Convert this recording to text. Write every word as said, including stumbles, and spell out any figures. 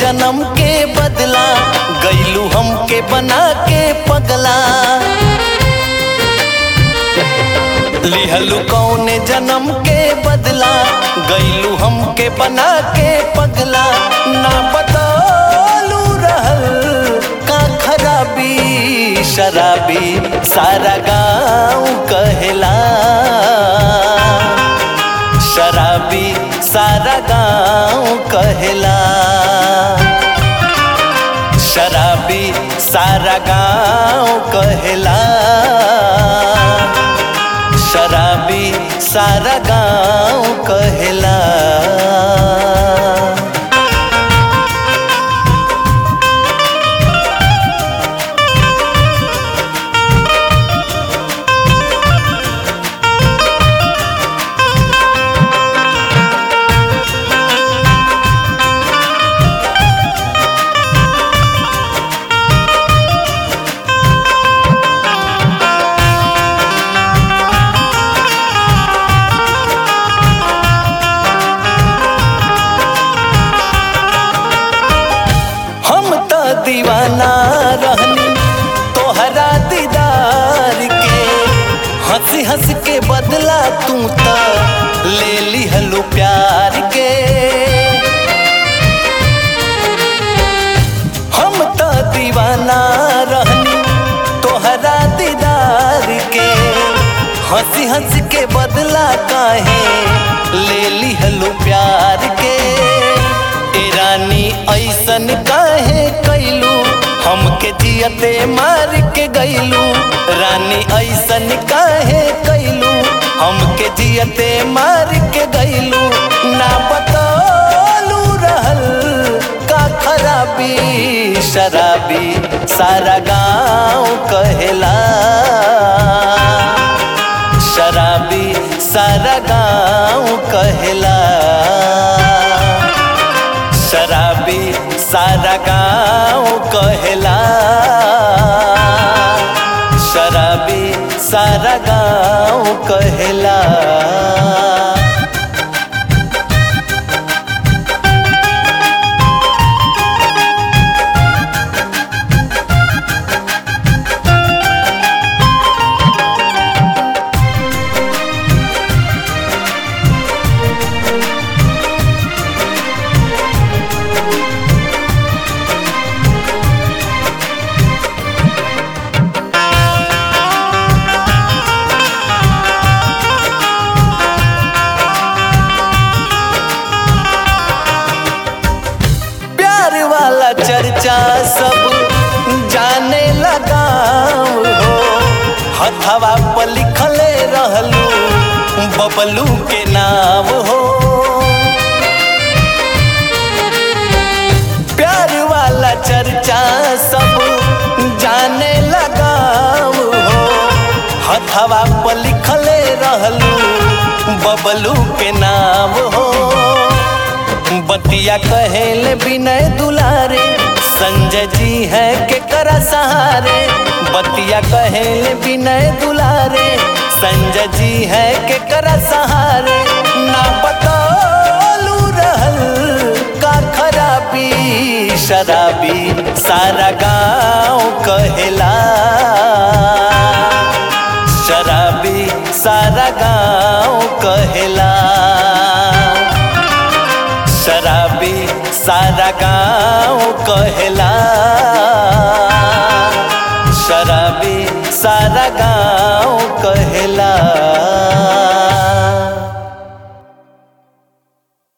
जन्म के बदला, गईलू हमके बना के पगला। लिहलू कौने जन्म के बदला, गईलू हमके बना के पगला। ना बतौलू रहल का खराबी, शराबी सारा गाँव कहेला। शराबी सारा गाँव कहेला। शराबी सारा गाँव कहेला। शराबी सारा गाँव कहेला। दीवाना रहनी तोहरा दीदार के, हंसी हंस के बदला तू तो ले लिहलू प्यार के। हम तो दीवाना रहनी तोहरा दीदार के, हंसी हंस के बदला काहे ले लिहलू प्यार के। ए रानी ऐसन काहे कैलू, हमके जियते मार के गईलू। रानी ऐसन काहे कैलू, हमके जियते मार के गईलू। ना बतौलू रहल का खराबी, शराबी सारा गाँव कहेला। शराबी सारा गाँव कहेला। शराबी सारा गाँव कहेला। शराबी सारा गाँव कहेला। वाला चर्चा सब जाने लगा हो, हथवा पर लिखले रहलू बबलू के नाम हो। प्यार वाला चर्चा सब जाने लगा हो, हथवा पर लिखले रहलू बबलू के नाम हो। बतिया कहेले विनय दुलारे, संजय जी है के करा सहारे। बतिया कहेले विनय दुलारे, संजय जी है के करा सहारे। ना बतौलू रहल का खराबी, शराबी सारा गाँव कहेला। शराबी सारा गाँव कहेला। शराबी सारा गाँव कहेला। शराबी सारा गाँव कहेला।